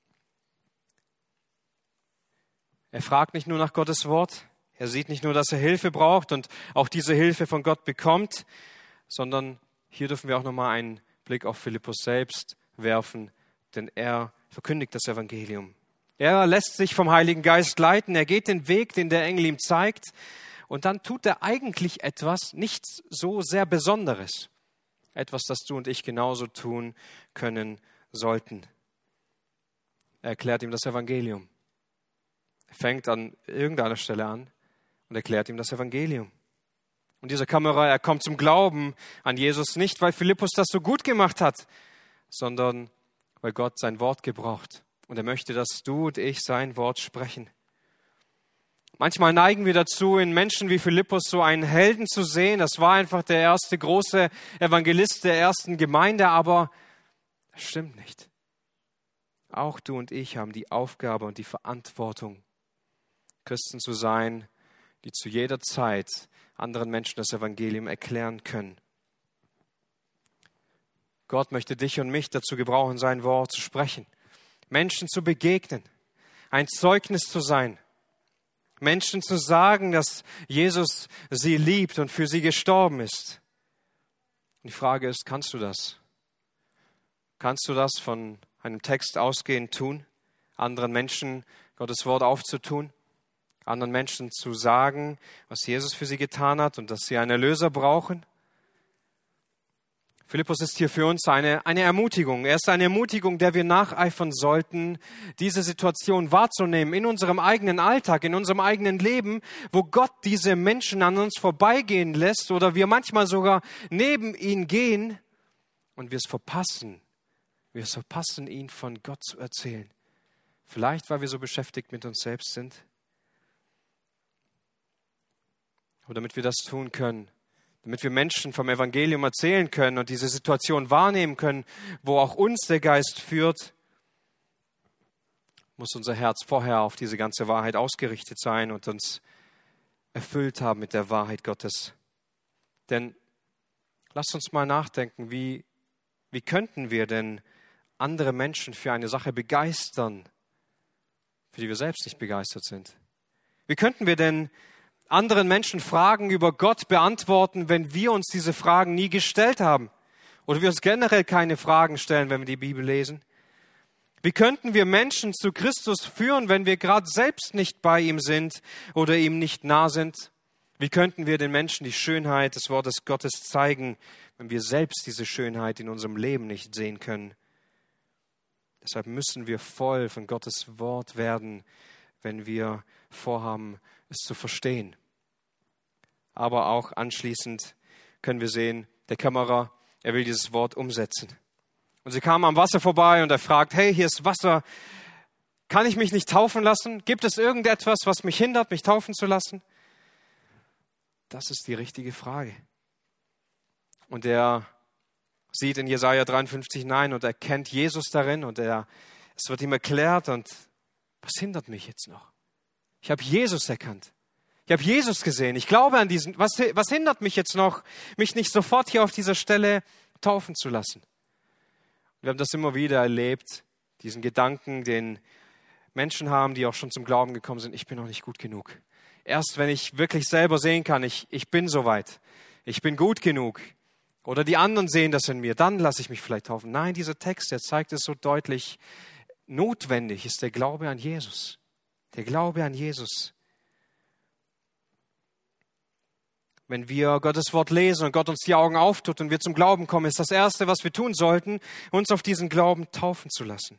Er fragt nicht nur nach Gottes Wort, er sieht nicht nur, dass er Hilfe braucht und auch diese Hilfe von Gott bekommt, sondern hier dürfen wir auch nochmal einen Blick auf Philippus selbst werfen, denn er verkündigt das Evangelium. Er lässt sich vom Heiligen Geist leiten, er geht den Weg, den der Engel ihm zeigt, und dann tut er eigentlich etwas, nichts so sehr Besonderes. Etwas, das du und ich genauso tun können sollten. Er erklärt ihm das Evangelium. Er fängt an irgendeiner Stelle an und erklärt ihm das Evangelium. Und dieser Kämmerer, er kommt zum Glauben an Jesus nicht, weil Philippus das so gut gemacht hat, sondern weil Gott sein Wort gebraucht. Und er möchte, dass du und ich sein Wort sprechen. Manchmal neigen wir dazu, in Menschen wie Philippus so einen Helden zu sehen. Das war einfach der erste große Evangelist der ersten Gemeinde, aber das stimmt nicht. Auch du und ich haben die Aufgabe und die Verantwortung, Christen zu sein, die zu jeder Zeit anderen Menschen das Evangelium erklären können. Gott möchte dich und mich dazu gebrauchen, sein Wort zu sprechen, Menschen zu begegnen, ein Zeugnis zu sein, Menschen zu sagen, dass Jesus sie liebt und für sie gestorben ist. Und die Frage ist, kannst du das? Kannst du das von einem Text ausgehend tun, anderen Menschen Gottes Wort aufzutun, anderen Menschen zu sagen, was Jesus für sie getan hat und dass sie einen Erlöser brauchen? Philippus ist hier für uns eine Ermutigung. Er ist eine Ermutigung, der wir nacheifern sollten, diese Situation wahrzunehmen in unserem eigenen Alltag, in unserem eigenen Leben, wo Gott diese Menschen an uns vorbeigehen lässt oder wir manchmal sogar neben ihn gehen und wir es verpassen. Wir es verpassen, ihn von Gott zu erzählen. Vielleicht, weil wir so beschäftigt mit uns selbst sind. Aber damit wir das tun können, damit wir Menschen vom Evangelium erzählen können und diese Situation wahrnehmen können, wo auch uns der Geist führt, muss unser Herz vorher auf diese ganze Wahrheit ausgerichtet sein und uns erfüllt haben mit der Wahrheit Gottes. Denn lasst uns mal nachdenken, wie könnten wir denn andere Menschen für eine Sache begeistern, für die wir selbst nicht begeistert sind? Wie könnten wir denn anderen Menschen Fragen über Gott beantworten, wenn wir uns diese Fragen nie gestellt haben? Oder wir uns generell keine Fragen stellen, wenn wir die Bibel lesen? Wie könnten wir Menschen zu Christus führen, wenn wir gerade selbst nicht bei ihm sind oder ihm nicht nah sind? Wie könnten wir den Menschen die Schönheit des Wortes Gottes zeigen, wenn wir selbst diese Schönheit in unserem Leben nicht sehen können? Deshalb müssen wir voll von Gottes Wort werden, wenn wir vorhaben, es zu verstehen. Aber auch anschließend können wir sehen, der Kämmerer, er will dieses Wort umsetzen. Und sie kamen am Wasser vorbei und er fragt, hey, hier ist Wasser, kann ich mich nicht taufen lassen? Gibt es irgendetwas, was mich hindert, mich taufen zu lassen? Das ist die richtige Frage. Und er sieht in Jesaja 53 hinein und erkennt Jesus darin und es wird ihm erklärt und was hindert mich jetzt noch? Ich habe Jesus erkannt. Ich habe Jesus gesehen. Ich glaube an diesen. Was hindert mich jetzt noch, mich nicht sofort hier auf dieser Stelle taufen zu lassen? Wir haben das immer wieder erlebt, diesen Gedanken, den Menschen haben, die auch schon zum Glauben gekommen sind, ich bin noch nicht gut genug. Erst wenn ich wirklich selber sehen kann, ich bin soweit, ich bin gut genug, oder die anderen sehen das in mir, dann lasse ich mich vielleicht taufen. Nein, dieser Text, der zeigt es so deutlich, notwendig ist der Glaube an Jesus. Der Glaube an Jesus. Wenn wir Gottes Wort lesen und Gott uns die Augen auftut und wir zum Glauben kommen, ist das Erste, was wir tun sollten, uns auf diesen Glauben taufen zu lassen.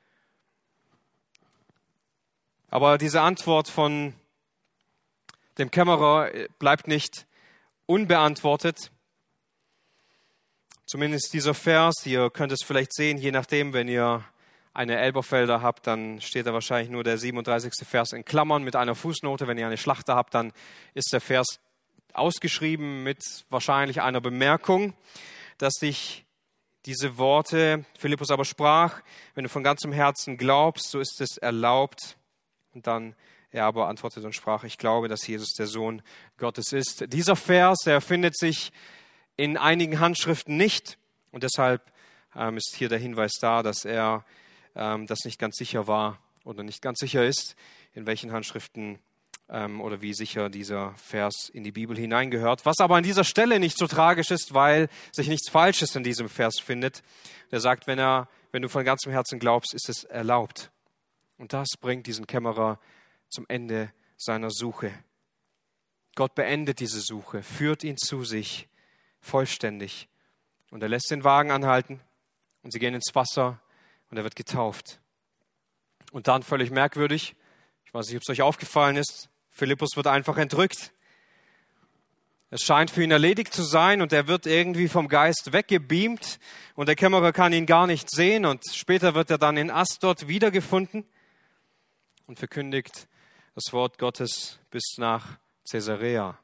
Aber diese Antwort von dem Kämmerer bleibt nicht unbeantwortet. Zumindest dieser Vers, ihr könnt es vielleicht sehen, je nachdem, wenn ihr eine Elberfelder habt, dann steht da wahrscheinlich nur der 37. Vers in Klammern mit einer Fußnote. Wenn ihr eine Schlachter habt, dann ist der Vers ausgeschrieben mit wahrscheinlich einer Bemerkung, dass sich diese Worte, Philippus aber sprach, wenn du von ganzem Herzen glaubst, so ist es erlaubt. Und dann er aber antwortete und sprach, ich glaube, dass Jesus der Sohn Gottes ist. Dieser Vers, der findet sich in einigen Handschriften nicht und deshalb ist hier der Hinweis da, dass er das nicht ganz sicher war oder nicht ganz sicher ist, in welchen Handschriften oder wie sicher dieser Vers in die Bibel hineingehört. Was aber an dieser Stelle nicht so tragisch ist, weil sich nichts Falsches in diesem Vers findet. Der sagt, wenn du von ganzem Herzen glaubst, ist es erlaubt. Und das bringt diesen Kämmerer zum Ende seiner Suche. Gott beendet diese Suche, führt ihn zu sich vollständig. Und er lässt den Wagen anhalten und sie gehen ins Wasser und er wird getauft. Und dann völlig merkwürdig, ich weiß nicht, ob es euch aufgefallen ist, Philippus wird einfach entrückt. Es scheint für ihn erledigt zu sein und er wird irgendwie vom Geist weggebeamt und der Kämmerer kann ihn gar nicht sehen und später wird er dann in Asdod wiedergefunden und verkündigt das Wort Gottes bis nach Caesarea.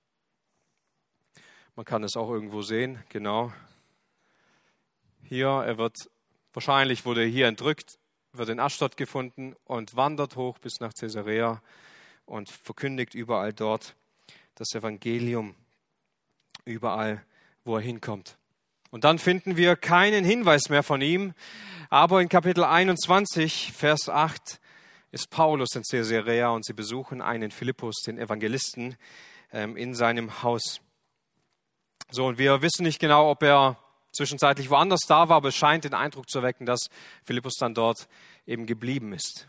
Man kann es auch irgendwo sehen, genau. Hier, wahrscheinlich wurde er hier entrückt, wird in Asdod gefunden und wandert hoch bis nach Caesarea und verkündigt überall dort das Evangelium, überall, wo er hinkommt. Und dann finden wir keinen Hinweis mehr von ihm, aber in Kapitel 21, Vers 8 ist Paulus in Caesarea und sie besuchen einen Philippus, den Evangelisten, in seinem Haus. So, und wir wissen nicht genau, ob er zwischenzeitlich woanders da war, aber es scheint den Eindruck zu erwecken, dass Philippus dann dort eben geblieben ist.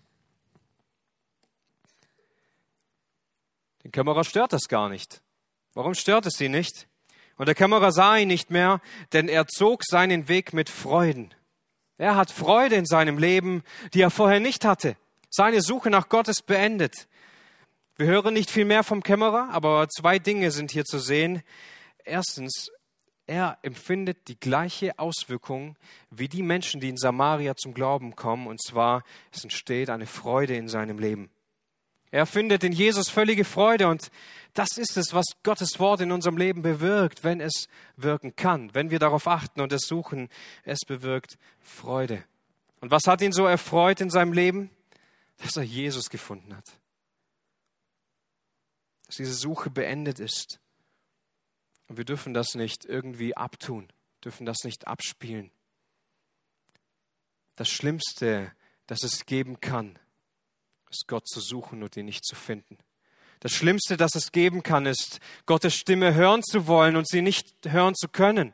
Den Kämmerer stört das gar nicht. Warum stört es ihn nicht? Und der Kämmerer sah ihn nicht mehr, denn er zog seinen Weg mit Freuden. Er hat Freude in seinem Leben, die er vorher nicht hatte. Seine Suche nach Gott ist beendet. Wir hören nicht viel mehr vom Kämmerer, aber zwei Dinge sind hier zu sehen. Erstens, er empfindet die gleiche Auswirkung wie die Menschen, die in Samaria zum Glauben kommen. Und zwar, es entsteht eine Freude in seinem Leben. Er findet in Jesus völlige Freude und das ist es, was Gottes Wort in unserem Leben bewirkt, wenn es wirken kann. Wenn wir darauf achten und es suchen, es bewirkt Freude. Und was hat ihn so erfreut in seinem Leben? Dass er Jesus gefunden hat. dass diese Suche beendet ist. Und wir dürfen das nicht irgendwie abtun, dürfen das nicht abspielen. Das Schlimmste, das es geben kann, ist Gott zu suchen und ihn nicht zu finden. Das Schlimmste, das es geben kann, ist, Gottes Stimme hören zu wollen und sie nicht hören zu können.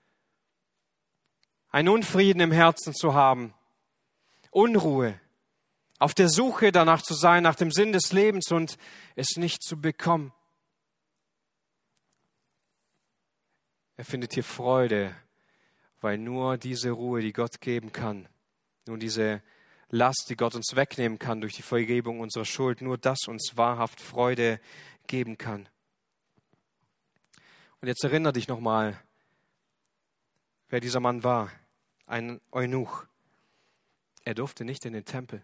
Einen Unfrieden im Herzen zu haben, Unruhe, auf der Suche danach zu sein, nach dem Sinn des Lebens und es nicht zu bekommen. Er findet hier Freude, weil nur diese Ruhe, die Gott geben kann, nur diese Last, die Gott uns wegnehmen kann durch die Vergebung unserer Schuld, nur das uns wahrhaft Freude geben kann. Und jetzt erinnere dich nochmal, wer dieser Mann war, ein Eunuch. Er durfte nicht in den Tempel.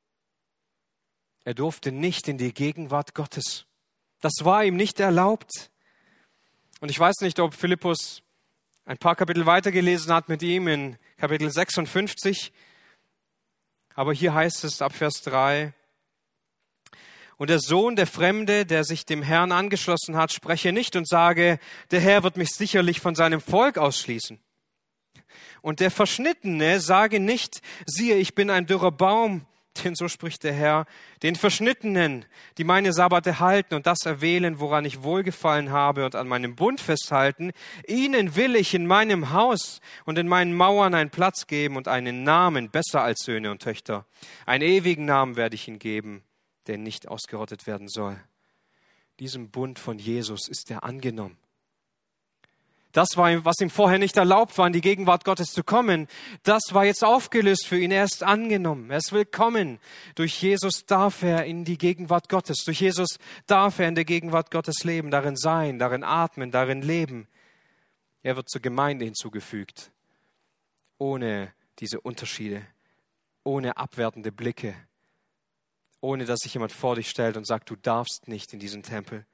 Er durfte nicht in die Gegenwart Gottes. Das war ihm nicht erlaubt. Und ich weiß nicht, ob Philippus ein paar Kapitel weitergelesen hat mit ihm in Kapitel 56. Aber hier heißt es ab Vers 3, und der Sohn, der Fremde, der sich dem Herrn angeschlossen hat, spreche nicht und sage, der Herr wird mich sicherlich von seinem Volk ausschließen. Und der Verschnittene sage nicht, siehe, ich bin ein dürrer Baum, denn so spricht der Herr, den Verschnittenen, die meine Sabbate halten und das erwählen, woran ich wohlgefallen habe und an meinem Bund festhalten, ihnen will ich in meinem Haus und in meinen Mauern einen Platz geben und einen Namen besser als Söhne und Töchter. Einen ewigen Namen werde ich ihnen geben, der nicht ausgerottet werden soll. Diesem Bund von Jesus ist er angenommen. Das war, was ihm vorher nicht erlaubt war, in die Gegenwart Gottes zu kommen. Das war jetzt aufgelöst für ihn. Er ist angenommen. Er ist willkommen. Durch Jesus darf er in die Gegenwart Gottes. Durch Jesus darf er in der Gegenwart Gottes leben, darin sein, darin atmen, darin leben. Er wird zur Gemeinde hinzugefügt. Ohne diese Unterschiede, ohne abwertende Blicke, ohne dass sich jemand vor dich stellt und sagt, du darfst nicht in diesen Tempel.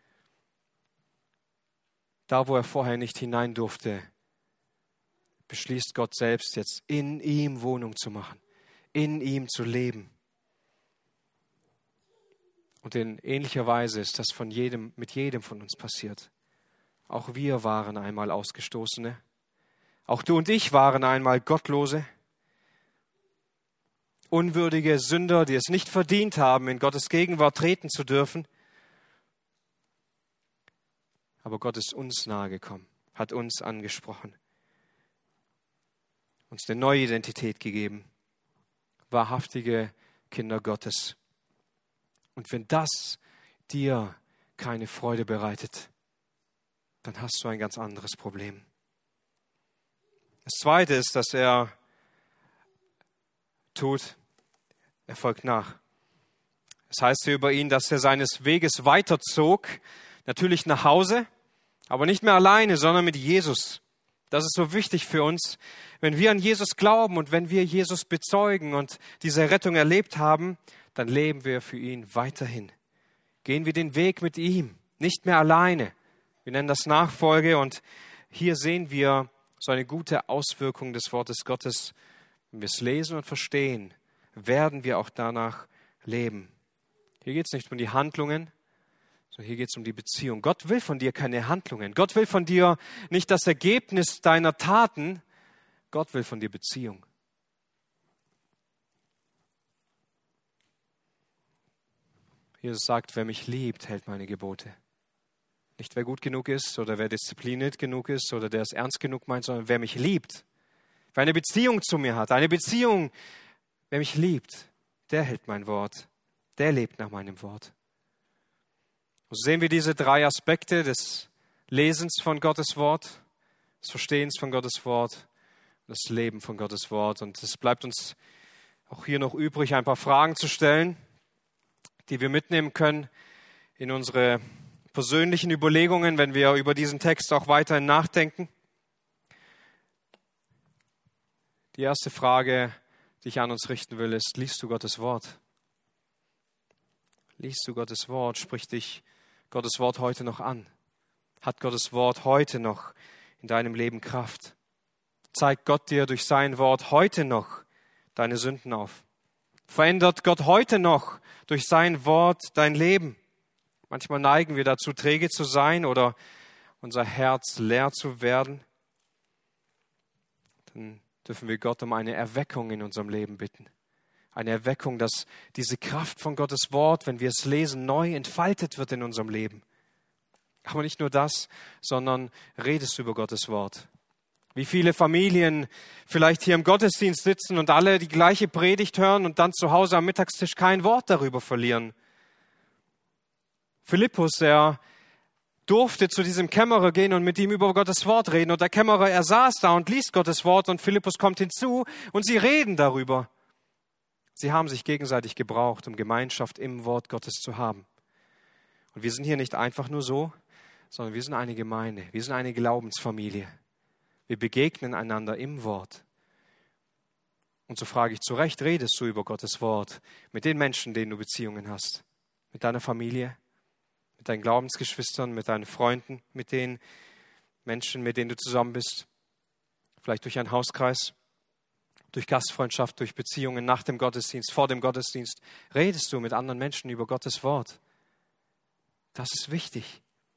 Da, wo er vorher nicht hinein durfte, beschließt Gott selbst jetzt, in ihm Wohnung zu machen, in ihm zu leben. Und in ähnlicher Weise ist das mit jedem von uns passiert. Auch wir waren einmal Ausgestoßene. Auch du und ich waren einmal Gottlose, unwürdige Sünder, die es nicht verdient haben, in Gottes Gegenwart treten zu dürfen. Aber Gott ist uns nahegekommen, hat uns angesprochen, uns eine neue Identität gegeben, wahrhaftige Kinder Gottes. Und wenn das dir keine Freude bereitet, dann hast du ein ganz anderes Problem. Das Zweite ist, dass er tut, er folgt nach. Es heißt hier über ihn, dass er seines Weges weiterzog, natürlich nach Hause, aber nicht mehr alleine, sondern mit Jesus. Das ist so wichtig für uns. Wenn wir an Jesus glauben und wenn wir Jesus bezeugen und diese Rettung erlebt haben, dann leben wir für ihn weiterhin. Gehen wir den Weg mit ihm, nicht mehr alleine. Wir nennen das Nachfolge und hier sehen wir so eine gute Auswirkung des Wortes Gottes. Wenn wir es lesen und verstehen, werden wir auch danach leben. Hier geht es nicht um die Handlungen, sondern hier geht es um die Beziehung. Gott will von dir keine Handlungen. Gott will von dir nicht das Ergebnis deiner Taten. Gott will von dir Beziehung. Jesus sagt, wer mich liebt, hält meine Gebote. Nicht wer gut genug ist oder wer diszipliniert genug ist oder der es ernst genug meint, sondern wer mich liebt. Wer eine Beziehung zu mir hat, eine Beziehung, wer mich liebt, der hält mein Wort. Der lebt nach meinem Wort. So sehen wir diese drei Aspekte des Lesens von Gottes Wort, des Verstehens von Gottes Wort und des Lebens von Gottes Wort. Und es bleibt uns auch hier noch übrig, ein paar Fragen zu stellen, die wir mitnehmen können in unsere persönlichen Überlegungen, wenn wir über diesen Text auch weiterhin nachdenken. Die erste Frage, die ich an uns richten will, ist, liest du Gottes Wort? Liest du Gottes Wort? Spricht dich Gottes Wort heute noch an? Hat Gottes Wort heute noch in deinem Leben Kraft? Zeigt Gott dir durch sein Wort heute noch deine Sünden auf? Verändert Gott heute noch durch sein Wort dein Leben? Manchmal neigen wir dazu, träge zu sein oder unser Herz leer zu werden. Dann dürfen wir Gott um eine Erweckung in unserem Leben bitten. Eine Erweckung, dass diese Kraft von Gottes Wort, wenn wir es lesen, neu entfaltet wird in unserem Leben. Aber nicht nur das, sondern redest über Gottes Wort. Wie viele Familien vielleicht hier im Gottesdienst sitzen und alle die gleiche Predigt hören und dann zu Hause am Mittagstisch kein Wort darüber verlieren. Philippus, er durfte zu diesem Kämmerer gehen und mit ihm über Gottes Wort reden. Und der Kämmerer, er saß da und liest Gottes Wort und Philippus kommt hinzu und sie reden darüber. Sie haben sich gegenseitig gebraucht, um Gemeinschaft im Wort Gottes zu haben. Und wir sind hier nicht einfach nur so, sondern wir sind eine Gemeinde, wir sind eine Glaubensfamilie. Wir begegnen einander im Wort. Und so frage ich zu Recht, redest du über Gottes Wort mit den Menschen, denen du Beziehungen hast? Mit deiner Familie, mit deinen Glaubensgeschwistern, mit deinen Freunden, mit den Menschen, mit denen du zusammen bist? Vielleicht durch einen Hauskreis, durch Gastfreundschaft, durch Beziehungen nach dem Gottesdienst, vor dem Gottesdienst. Redest du mit anderen Menschen über Gottes Wort? Das ist wichtig.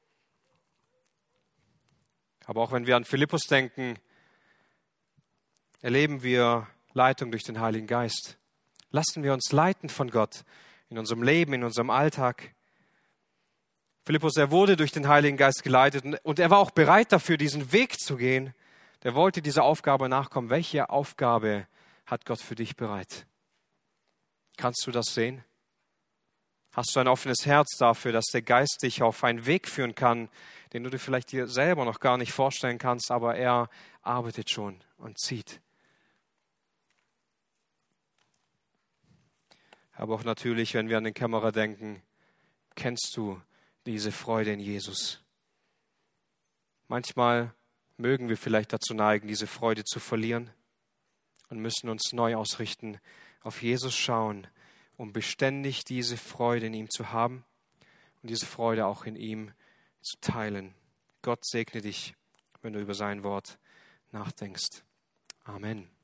Aber auch wenn wir an Philippus denken, erleben wir Leitung durch den Heiligen Geist. Lassen wir uns leiten von Gott in unserem Leben, in unserem Alltag. Philippus, er wurde durch den Heiligen Geist geleitet und er war auch bereit dafür, diesen Weg zu gehen. Der wollte dieser Aufgabe nachkommen. Welche Aufgabe hat Gott für dich bereit? Kannst du das sehen? Hast du ein offenes Herz dafür, dass der Geist dich auf einen Weg führen kann, den du dir vielleicht dir selber noch gar nicht vorstellen kannst, aber er arbeitet schon und zieht. Aber auch natürlich, wenn wir an den Kämmerer denken, kennst du diese Freude in Jesus? Manchmal mögen wir vielleicht dazu neigen, diese Freude zu verlieren und müssen uns neu ausrichten, auf Jesus schauen, um beständig diese Freude in ihm zu haben und diese Freude auch in ihm zu teilen. Gott segne dich, wenn du über sein Wort nachdenkst. Amen.